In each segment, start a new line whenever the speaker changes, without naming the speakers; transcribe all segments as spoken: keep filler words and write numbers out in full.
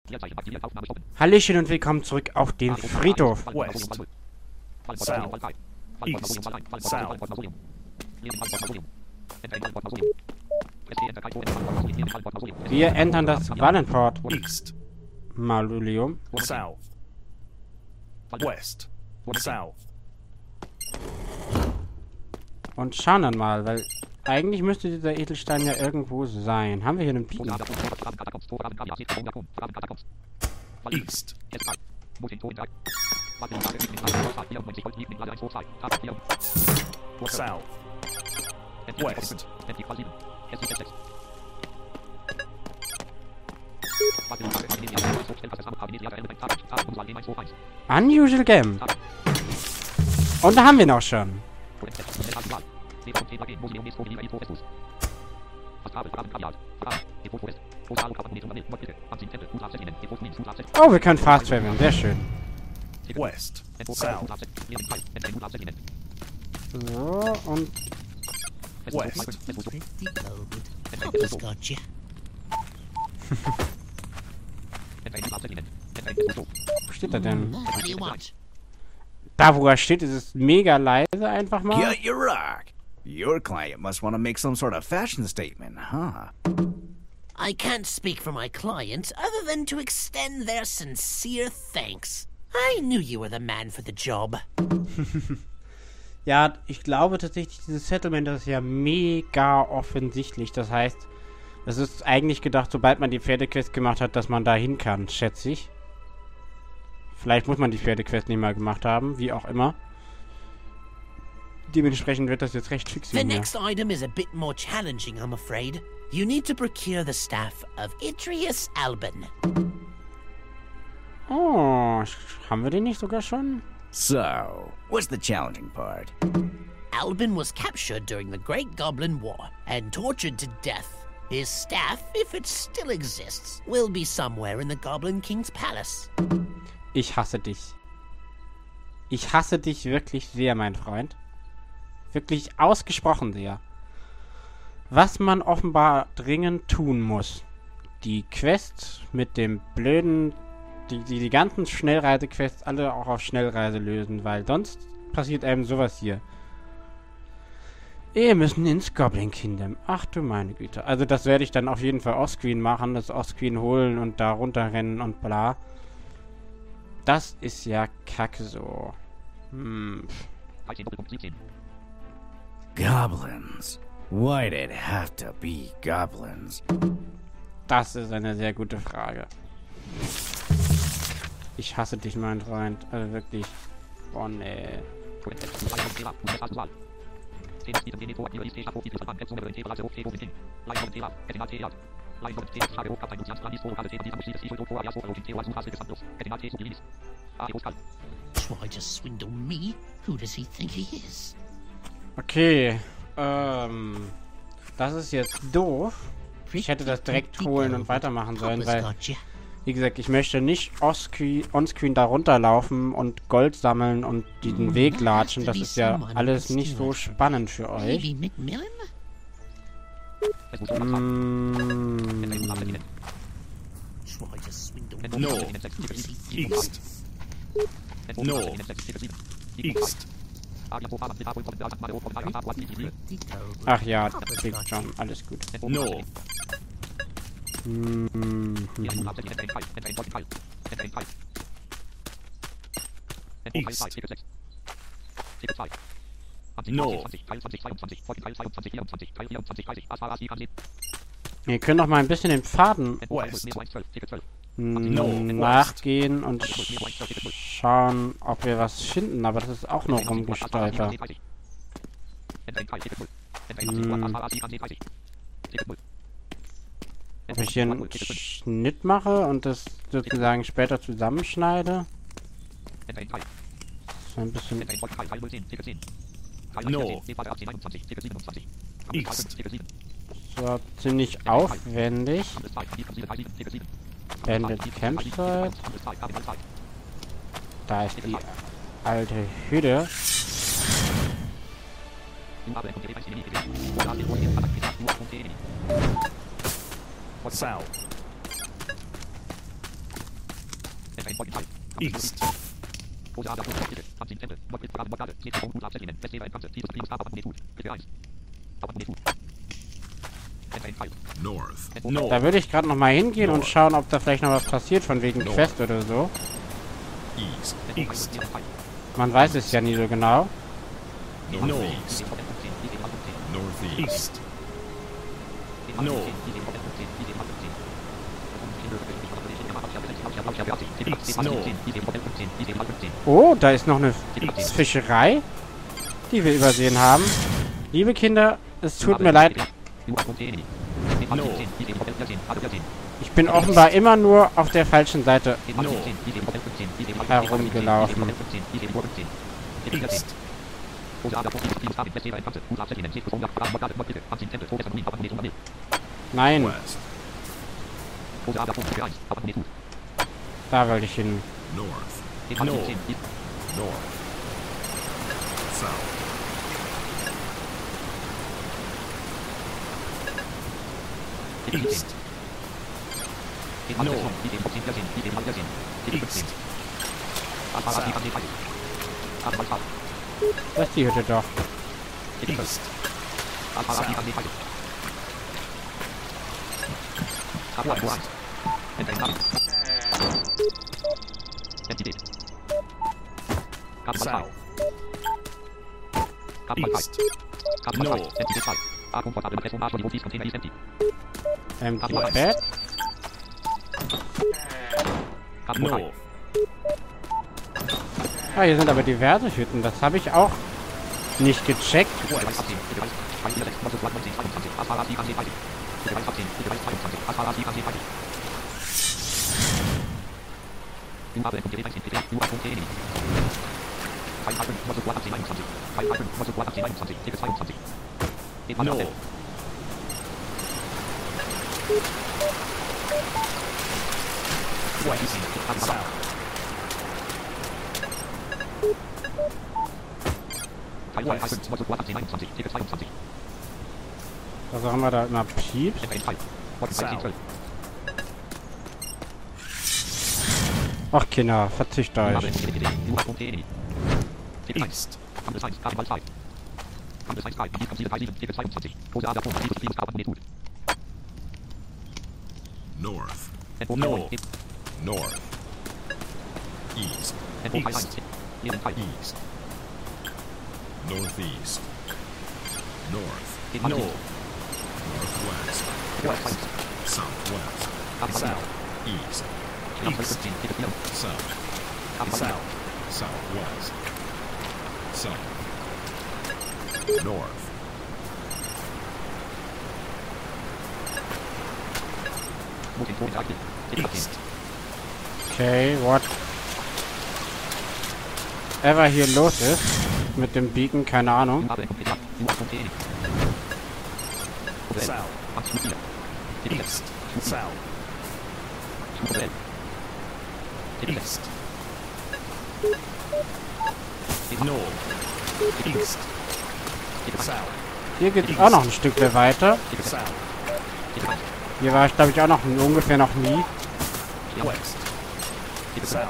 Hallöchen und willkommen zurück auf den Friedhof.
West. South. East. South.
Wir entern das Valenport
East.
Mausoleum.
South. West. South.
Und schauen dann mal, weil eigentlich müsste dieser Edelstein ja irgendwo sein. Haben wir hier einen Piek?
East. South. West.
Unusual Gem. Und da haben wir noch schon. Oh, wir können fast traveln. Sehr schön.
West. South.
So, und
West.
Gotcha.
wo steht er denn?
What do you want?
Da, wo er steht, ist es mega leise einfach mal.
Yeah, you rock. Your client must want to make some sort of fashion statement, huh?
I can't speak for my client other than to extend their sincere thanks. I knew you were the man for the job.
Ja, ich glaube tatsächlich, dieses Settlement, das ist ja mega offensichtlich. Das heißt, es ist eigentlich gedacht, sobald man die Pferdequest gemacht hat, dass man da hin kann, schätze ich. Vielleicht muss man die Pferdequest nicht mal gemacht haben, wie auch immer. Dementsprechend wird das jetzt recht fix
The
hier.
next item is a bit more challenging, I'm afraid. You need to procure the staff of Idrius Albin.
Oh, haben wir den nicht sogar schon?
So, what's the challenging part?
Albin was captured during the Great Goblin War and tortured to death. His staff, if it still exists, will be somewhere in the Goblin King's palace.
Ich hasse dich. Ich hasse dich wirklich sehr, mein Freund. Wirklich ausgesprochen sehr. Was man offenbar dringend tun muss. Die Quest mit dem blöden... Die, die, die ganzen Schnellreisequests alle auch auf Schnellreise lösen, weil sonst passiert einem sowas hier. Wir müssen ins Goblin Kingdom. Ach du meine Güte. Also das werde ich dann auf jeden Fall offscreen machen, das offscreen holen und da runterrennen und bla. Das ist ja kacke so. Hm.
Goblins. Why'd it have to be goblins?
Das ist eine sehr gute Frage. Ich hasse dich, mein Freund. Also wirklich. Boah, nee.
Try to swindle me? Who does he think he is?
Okay. Ähm. Das ist jetzt doof. Ich hätte das direkt holen und weitermachen sollen, weil...
Gotcha.
Wie gesagt, ich möchte nicht offscreen, onscreen da runterlaufen und Gold sammeln und diesen Weg latschen. Das ist ja alles nicht so spannend für euch.
Maybe Macmillan?
Mm.
Try to swindle me.
No.
Who does he think?
East. No. East.
Ach ja, das liegt schon. Alles gut.
No.
Mm.
East. No.
Wir können doch mal ein bisschen den Pfaden
West.
mm, nachgehen und sch schauen, ob wir was finden. Aber das ist auch nur rumgestolpert. Mm. Ob ich hier einen Schnitt mache und das sozusagen später zusammenschneide. So ein bisschen.
No. East.
So ziemlich aufwendig. Bandit Campsite. Da ist die alte Hütte.
South. East. North. North.
Da würde ich gerade noch mal hingehen und schauen, ob da vielleicht noch was passiert, von wegen Quest oder so.
East. East.
Man weiß es ja nie so genau.
Northeast. Northeast. North. East. North.
Oh, da ist noch eine Fischerei, die wir übersehen haben. Liebe Kinder, es tut mir leid. Ich bin offenbar immer nur auf der falschen Seite herumgelaufen.
East.
Nein,
West.
da wollte ich hin.
North. North. North. South. East. North. East. South.
Das ist die Hütte doch.
East. West. South. East. North.
Empty Bed.
North.
Ah, hier sind aber diverse Hütten. Das habe ich auch nicht gecheckt.
West. North. West. South. West.
Was auch immer da immer piept.
South.
Ach Kinder, verzicht euch.
East. North. North. North. East. East. East. Northeast. North. North. Northwest. West. Southwest. South. East. East. South. South. Southwest. South. North. East.
Okay, what ever hier los ist mit dem Beacon, keine Ahnung.
South. East. South. East. North. East. South.
Hier geht es auch noch ein Stückchen weiter.
South.
Hier war ich, glaube ich, auch noch ungefähr noch nie.
West. South.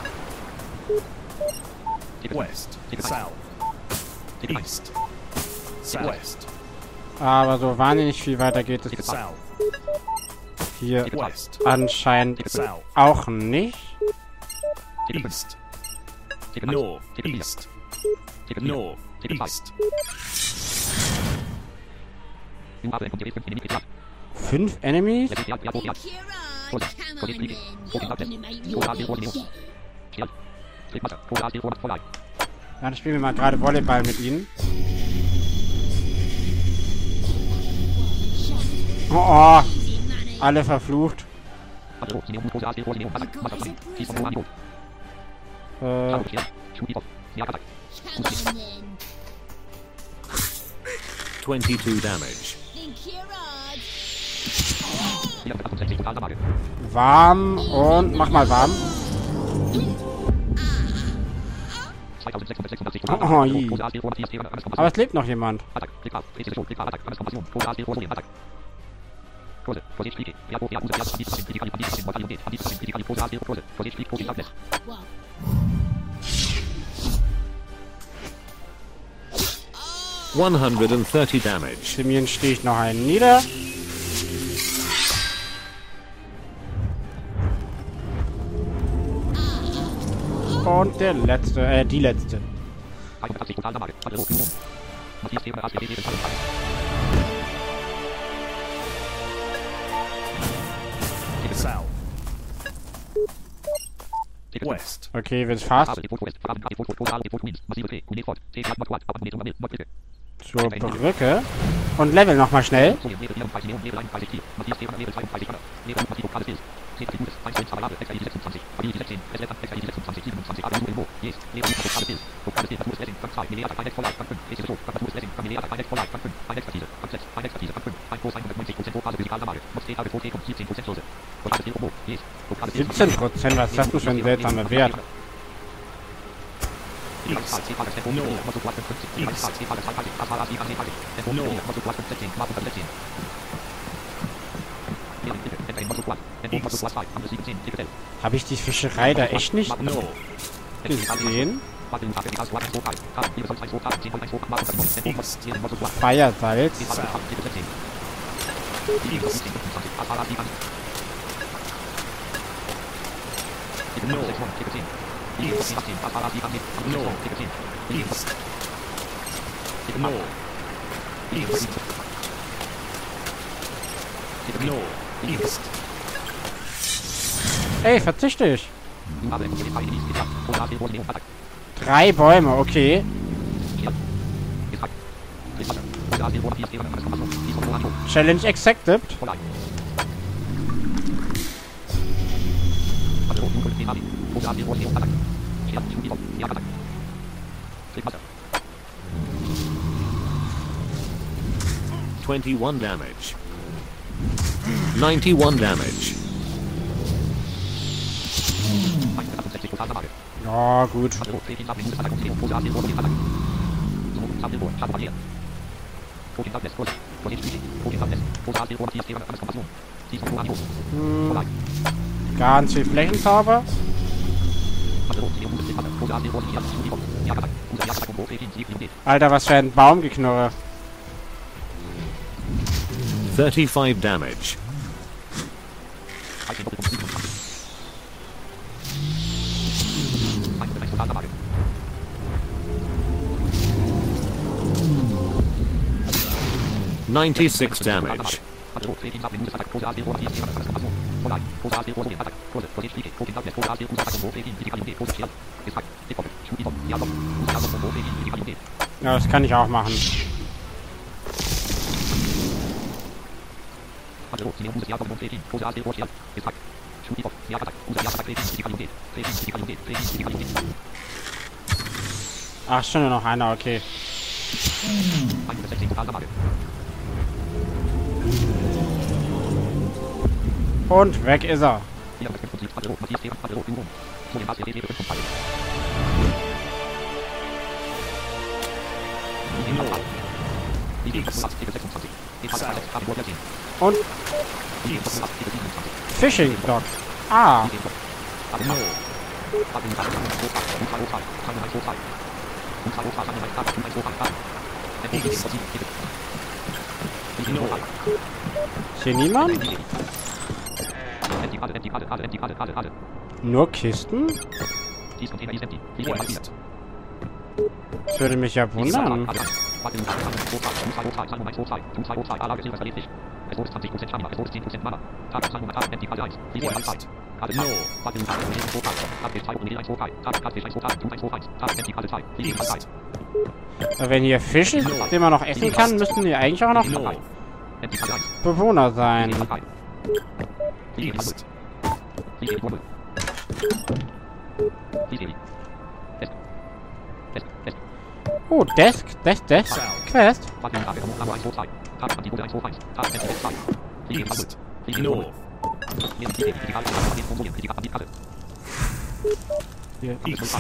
West. South. East. West.
Aber so wahnsinnig viel weiter geht es
South.
hier
West.
anscheinend
South.
auch nicht.
East. North. East. North. East.
Fünf Enemies? Dann spielen wir mal gerade Volleyball mit ihnen. Oh, oh. Alle verflucht. Äh,
twenty-two damage.
warm und mach mal warm. Oh, je. Aber es lebt noch jemand.
one hundred thirty damage.
Simeon sticht noch einen nieder. Und der letzte, äh, die letzte.
South. West.
Okay, wird fast. Zur Brücke. Und Level nochmal schnell. siebzehn Prozent, was ist das denn für ein seltsamer Wert?
East.
Habe ich die Fischerei da echt nicht gesehen? Feiersalz.
East. North. East. North. East. North. East.
Ey, verzichte ich. Drei Bäume, okay. Challenge accepted.
twenty-one damage. ninety-one damage.
Ja, gut. Hm. Ganz viel Flächenzauber. Alter, was für ein Baumgeknurre.
thirty-five damage. ninety-six damage.
Ja, das kann ich auch machen. Ach, schon nur noch einer, okay. Und weg ist er. Und Fishing Dock. Ah. Ist hier niemand? Nur Kisten?
West.
Das würde mich ja wundern.
West. East.
Wenn hier Fisch ist, den man noch essen kann, müssten hier eigentlich auch noch
North.
Bewohner sein.
East.
Oh, Desk, Desk, Desk, Quest.
East. North.
Hier.
East.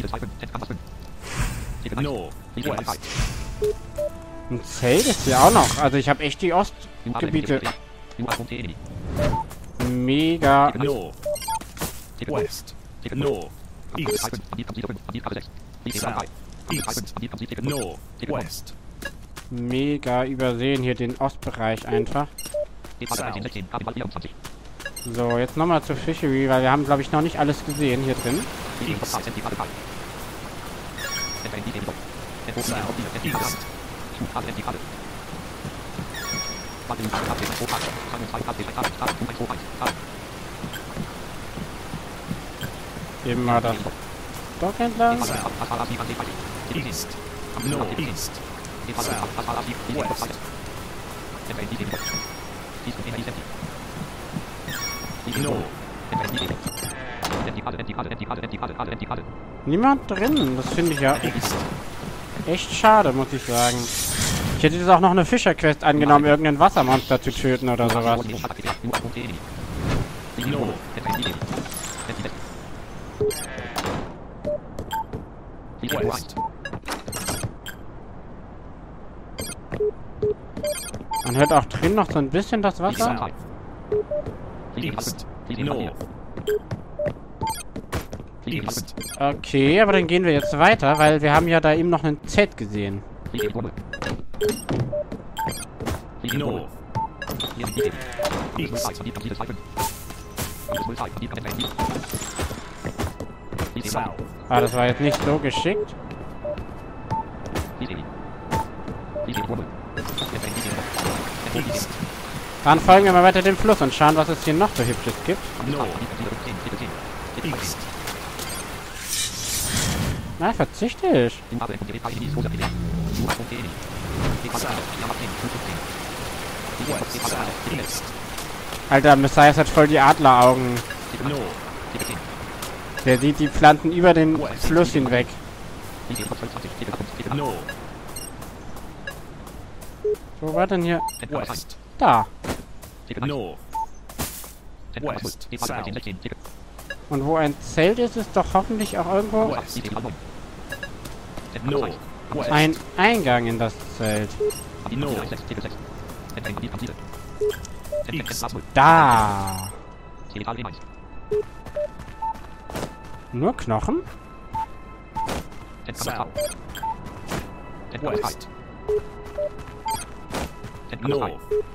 North. West.
Ein Zelt ist hier auch noch. Also ich habe echt die Ostgebiete Mega.
Ignore. West. Ignore. East. South. East. Ignore. West.
Mega übersehen hier den Ostbereich einfach. So, jetzt nochmal zur Fishery, weil wir haben, glaube ich, noch nicht alles gesehen hier drin.
East. South. East.
Eben mal das Dock entlang.
South. East. Northeast. South. West. Ignore.
Niemand drin. Das finde ich ja
East.
echt schade, muss ich sagen. Ich hätte jetzt auch noch eine Fischerquest angenommen, irgendein Wassermonster zu töten oder sowas.
Ignore. West.
Man hört auch drin noch so ein bisschen das Wasser.
South. East. North. East.
Okay, aber dann gehen wir jetzt weiter, weil wir haben ja da eben noch ein Zelt gesehen.
North. East. South.
Ah, das war jetzt nicht so geschickt.
East.
Dann folgen wir mal weiter dem Fluss und schauen, was es hier noch so Hübsches gibt.
North. East.
Na, verzichte ich.
West. South. East.
Alter, Messias hat voll die Adleraugen.
North.
Der sieht die Pflanzen über den Fluss hinweg.
North.
Wo war denn hier?
West.
Da.
North. West. South.
Und wo ein Zelt ist, ist doch hoffentlich auch irgendwo
West. North. West.
ein Eingang in das Zelt.
North. East.
Da. Nur Knochen?
South. West. North.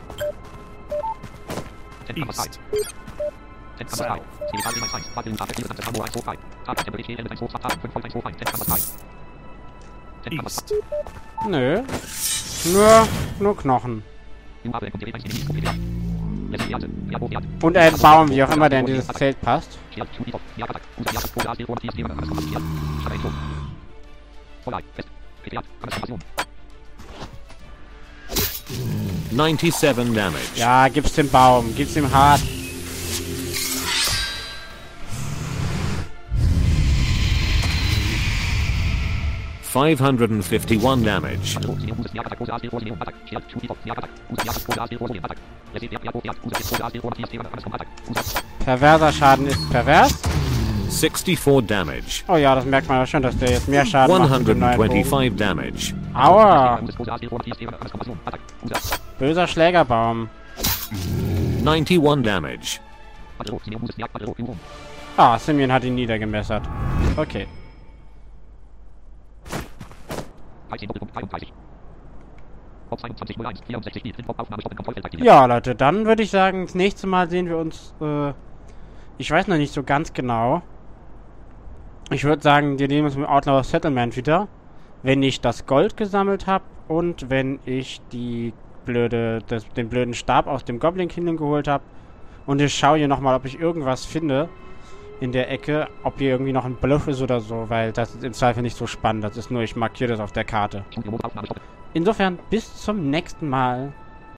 East. South. East.
Nö. Nur, nur Knochen. Und ein Baum, wie auch immer, der in dieses Zelt passt.
ninety-seven damage.
Ja, gib's dem Baum. Gib's ihm hart.
five hundred fifty-one damage.
Perverser Schaden ist pervers.
sixty-four damage.
Oh ja, das merkt man ja schon, dass der jetzt mehr Schaden macht mit dem neuen Bogen.
one hundred twenty-five damage.
Aua. Böser Schlägerbaum.
ninety-one damage.
Ah, Simeon hat ihn niedergemessert. Okay. Ja, Leute, dann würde ich sagen, das nächste Mal sehen wir uns, äh, ich weiß noch nicht so ganz genau. Ich würde sagen, wir nehmen uns mit Outlaw Settlement wieder, wenn ich das Gold gesammelt habe und wenn ich die blöde, das, den blöden Stab aus dem Goblin Kingdom geholt habe. Und ich schaue hier nochmal, ob ich irgendwas finde in der Ecke, ob hier irgendwie noch ein Bluff ist oder so, weil das ist im Zweifel nicht so spannend. Das ist nur, ich markiere das auf der Karte. Insofern, bis zum nächsten Mal.